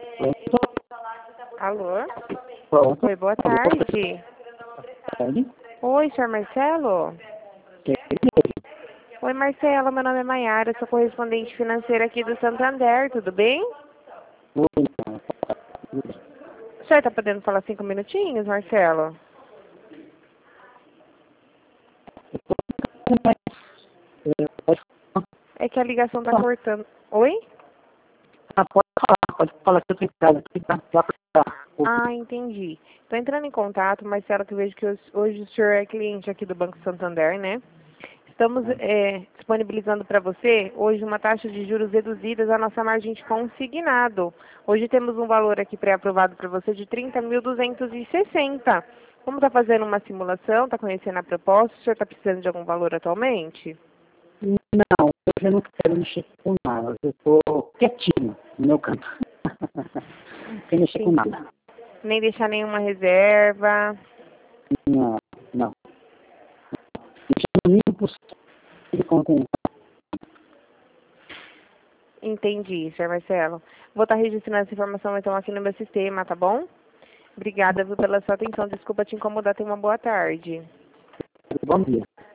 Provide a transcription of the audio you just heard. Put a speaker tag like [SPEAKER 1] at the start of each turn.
[SPEAKER 1] Alô?
[SPEAKER 2] Pronto.
[SPEAKER 1] Oi, boa tarde. Oi, senhor Marcelo? Oi, Marcelo, meu nome é Maiara, sou correspondente financeira aqui do Santander, tudo bem? O senhor está podendo falar 5 minutinhos, Marcelo? É que a ligação está cortando. Oi?
[SPEAKER 2] Pode falar que eu tô em casa.
[SPEAKER 1] Ah, entendi. Estou entrando em contato, Marcelo, que eu vejo que hoje o senhor é cliente aqui do Banco Santander, né? Estamos disponibilizando para você hoje uma taxa de juros reduzida da nossa margem de consignado. Hoje temos um valor aqui pré-aprovado para você de 30.260. Como está fazendo uma simulação, está conhecendo a proposta, o senhor está precisando de algum valor atualmente?
[SPEAKER 2] Não, hoje eu não quero mexer com nada. Eu tô quietinho no meu canto. Não quero mexer com nada.
[SPEAKER 1] Nem deixar nenhuma reserva?
[SPEAKER 2] Não. Mexer no mínimo possível com.
[SPEAKER 1] Entendi, senhor Marcelo. Vou estar registrando essa informação então aqui no meu sistema, tá bom? Obrigada, viu, pela sua atenção. Desculpa te incomodar. Tenha uma boa tarde.
[SPEAKER 2] Bom dia.